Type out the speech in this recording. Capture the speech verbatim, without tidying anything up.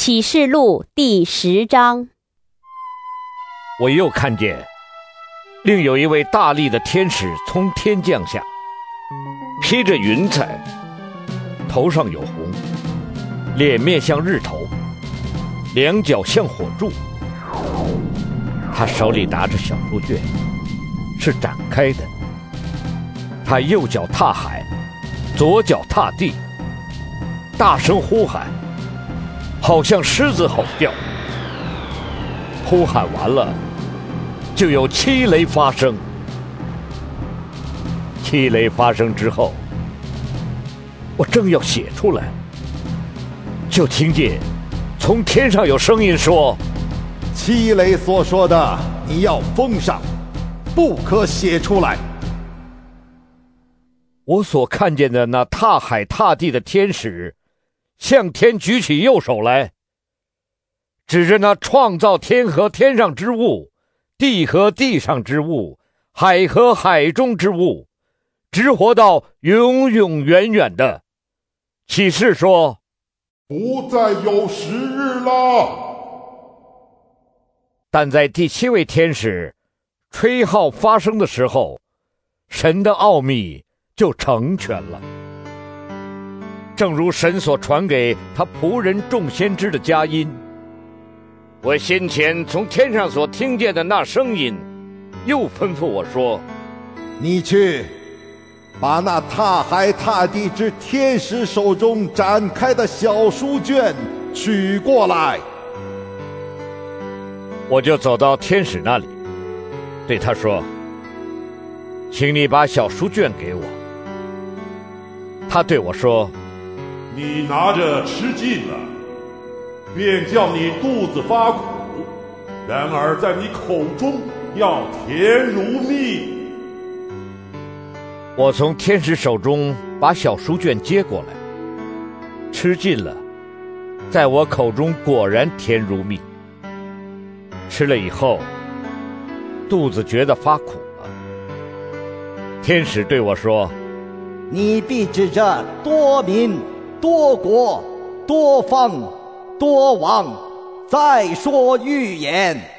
启示录第十章。 我又看见另有一位大力的天使从天降下，披着云彩，头上有红，脸面像日头，两脚像火柱。他手里拿着小书卷，是展开的。他右脚踏海，左脚踏地，大声呼喊，好像狮子吼叫。呼喊完了，就有七雷发生。七雷发生之后，我正要写出来，就听见从天上有声音说： 七雷所说的你要封上，不可写出来。 我所看见的那踏海踏地的天使，向天举起右手来，指着那创造天和天上之物，地和地上之物，海和海中之物，直活到永永远远的，启示说： 不再有时日了。 但在第七位天使吹号发声的时候，神的奥秘就成全了，正如神所传给他仆人众先知的佳音。我先前从天上所听见的那声音，又吩咐我说： 你去把那踏海踏地之天使手中展开的小书卷取过来。 我就走到天使那里，对他说：请你把小书卷给我。他对我说： 你拿着吃尽了，便叫你肚子发苦，然而在你口中要甜如蜜。 我从天使手中把小书卷接过来，吃尽了，在我口中果然甜如蜜。吃了以后，肚子觉得发苦了。天使对我说： 你必指着多民、多国、多方、多王再说预言。